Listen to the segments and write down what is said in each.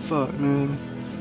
Fuck, man.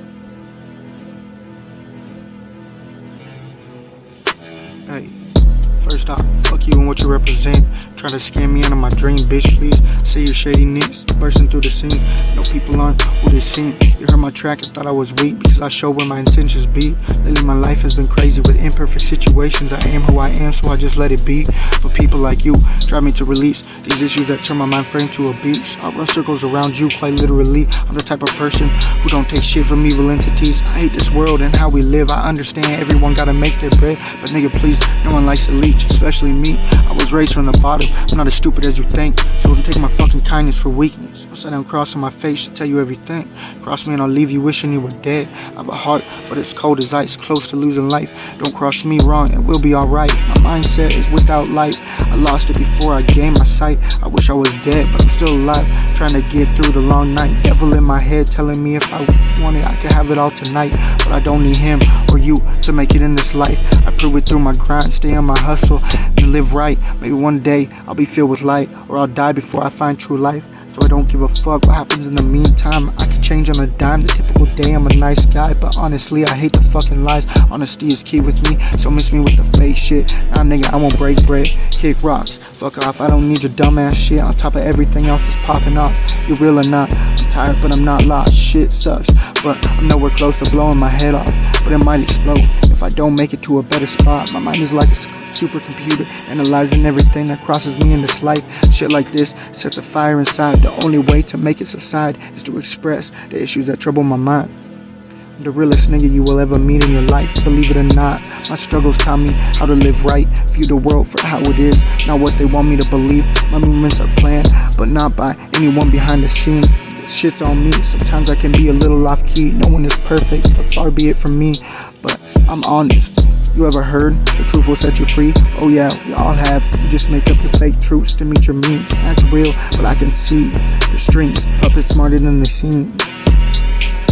Hey, first off, fuck you and what you represent. Try to scam me out of my dream, bitch, please. Say your shady nicks, bursting through the scenes. No people aren't who they seem. You heard my track and thought I was weak because I show where my intentions be. Lately my life has been crazy with imperfect situations. I am who I am, so I just let it be. But people like you drive me to release these issues that turn my mind frame to a beast. I run circles around you quite literally. I'm the type of person who don't take shit from evil entities. I hate this world and how we live. I understand everyone gotta make their bread, but nigga please, no one likes to leech, especially me. I was raised from the bottom. I'm not as stupid as you think, so don't take my fucking kindness for weakness. I'll set down cross on my face to tell you everything. Cross me and I'll leave you wishing you were dead. I have a heart, but it's cold as ice, close to losing life. Don't cross me wrong, and we'll be alright. My mindset is without light. I lost it before I gained my sight. I wish I was dead, but I'm still alive, trying to get through the long night. Devil in my head telling me if I want it, I can have it all tonight. But I don't need him or you to make it in this life. I prove it through my grind, stay on my hustle, and live right. Maybe one day I'll be filled with light, or I'll die before I find true life. So I don't give a fuck what happens in the meantime. I can change on a dime. The typical day I'm a nice guy, but honestly I hate the fucking lies. Honesty is key with me, so miss me with the fake shit. Nah nigga, I won't break bread, kick rocks, fuck off. I don't need your dumbass shit on top of everything else that's popping off. You real or not, I'm tired but I'm not lost. Shit sucks, but I'm nowhere close to blowing my head off. But it might explode if I don't make it to a better spot. My mind is like a supercomputer, analyzing everything that crosses me in this life. Shit like this sets a fire inside. The only way to make it subside is to express the issues that trouble my mind. I'm the realest nigga you will ever meet in your life, believe it or not. My struggles taught me how to live right, view the world for how it is, not what they want me to believe. My movements are planned, but not by anyone behind the scenes. This shit's on me, sometimes I can be a little off key. No one is perfect, but far be it from me. But I'm honest. You ever heard the truth will set you free? Oh yeah, we all have. You just make up your fake truths to meet your means. Act real, but I can see your strings. Puppets smarter than they seem.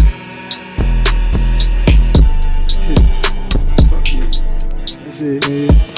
Fuck you. That's it.